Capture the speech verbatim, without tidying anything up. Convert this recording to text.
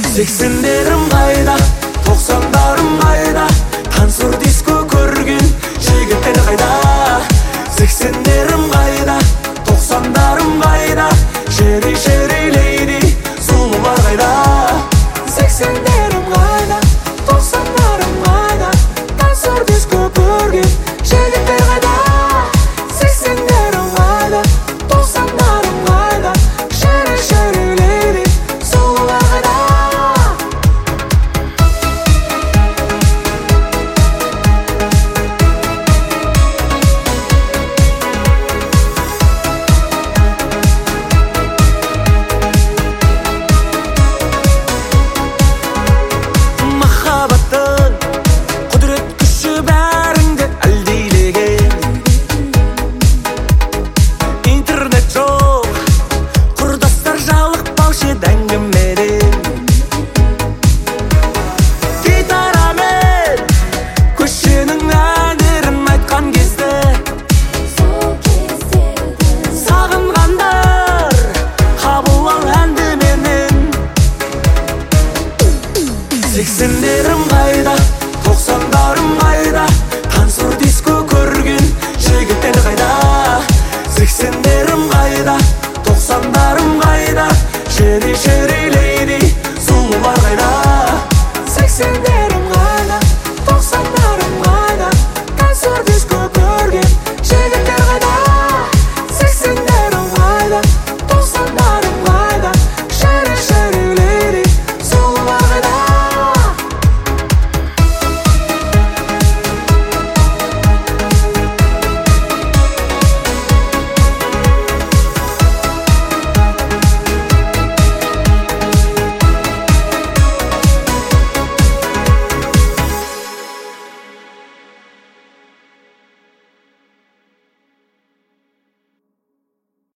сексендерім қайда, тоқсандарым қайда, танцор диско көрген жігіттер қайда. Сексендерім қайда, тоқсандарым қайда, шери шери лейди сұлулар қайда. Сексендерім қайда, тоқсандарым қайда, танцор диско көрген жігіттер қайда. Сексендерім қайда, тоқсандарым қайда, шери шери лейди сұлулар қайда. Махаббаттың құдірет күші бәріңді әлдилеген. Интернет жоқ, құрдастар жалықпаушы әңгімеден. Гитарамен көшенің әндерін айтқан кезде сағынғандар қабыл ал әнді менен. Сексендерім қайда, тоқсандарым қайда, танцор диско көрген жігіттер қайда. Сексендерім қайда, тоқсандарым қайда, шери шери